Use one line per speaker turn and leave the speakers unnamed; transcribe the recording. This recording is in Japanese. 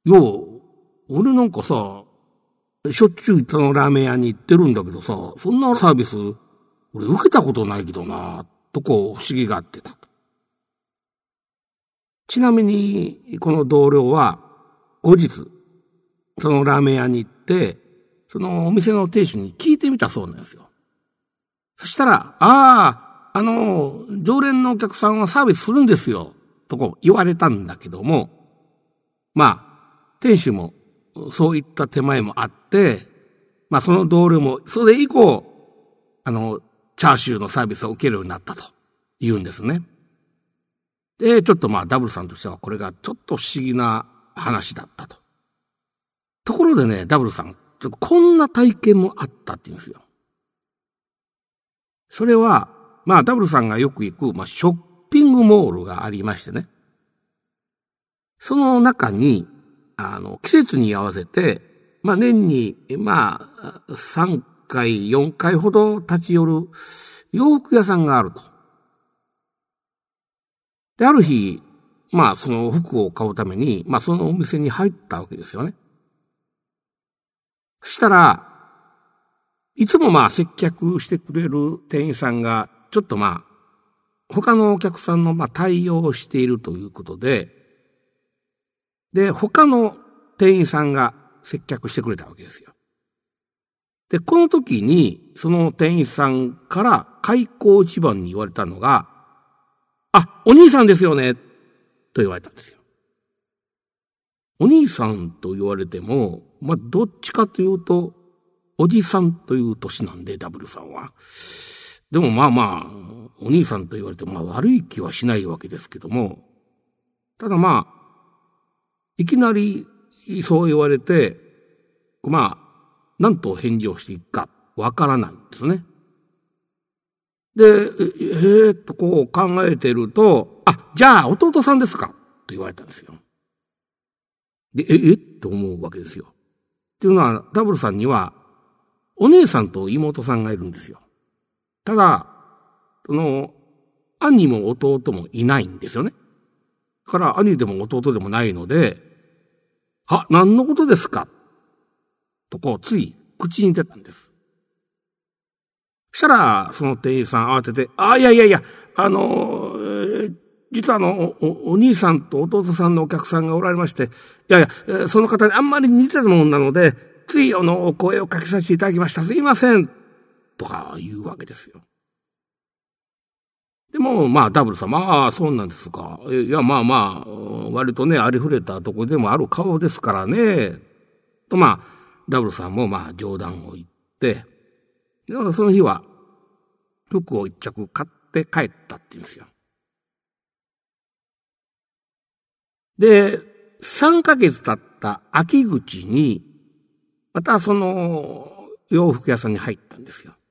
俺なんかさ、しょっちゅうそのラーメン屋に行ってるんだけどさ、そんなサービス、俺受けたことないけどな、と不思議がってた。ちなみに、この同僚は、後日、そのラーメン屋に行って、そのお店の亭主に聞いてみたそうなんですよ。そしたら、常連のお客さんはサービスするんですよ、と言われたんだけども、店主もそういった手前もあって、その同僚もそれ以降、チャーシューのサービスを受けるようになったと言うんですね。で、ちょっとダブルさんとしてはこれがちょっと不思議な話だったと。ところでね、ダブルさん、ちょっとこんな体験もあったって言うんですよ。それは、ダブルさんがよく行く、ショッピングモールがありましてね。その中に、季節に合わせて、年に、3回、4回ほど立ち寄る洋服屋さんがあると。で、ある日、その服を買うために、そのお店に入ったわけですよね。そしたら、いつも接客してくれる店員さんが、ちょっと他のお客さんの対応をしているということで、他の店員さんが接客してくれたわけですよ。で、この時に、その店員さんから開口一番に言われたのが、お兄さんですよね、と言われたんですよ。お兄さんと言われても、どっちかというと、おじさんという年なんで、ダブルさんは。でもお兄さんと言われても悪い気はしないわけですけども、ただいきなりそう言われて、なんと返事をしていくかわからないんですね。で、と考えてると、じゃあ弟さんですかと言われたんですよ。で、と思うわけですよ。っていうのは、ダブルさんには、お姉さんと妹さんがいるんですよ。ただ、兄も弟もいないんですよね。だから兄でも弟でもないので、何のことですかとつい口に出たんです。そしたら、その店員さん慌てて、いや、実はお兄さんと弟さんのお客さんがおられまして、その方にあんまり似てたもんなので、ついお声をかけさせていただきました。すいません。とか言うわけですよ。でも、ダブルさん、そうなんですか。割とね、ありふれたところでもある顔ですからね。と、ダブルさんも冗談を言って、でその日は、服を一着買って帰ったって言うんですよ。で、3ヶ月経った秋口に、またその洋服屋さんに入ったんですよ。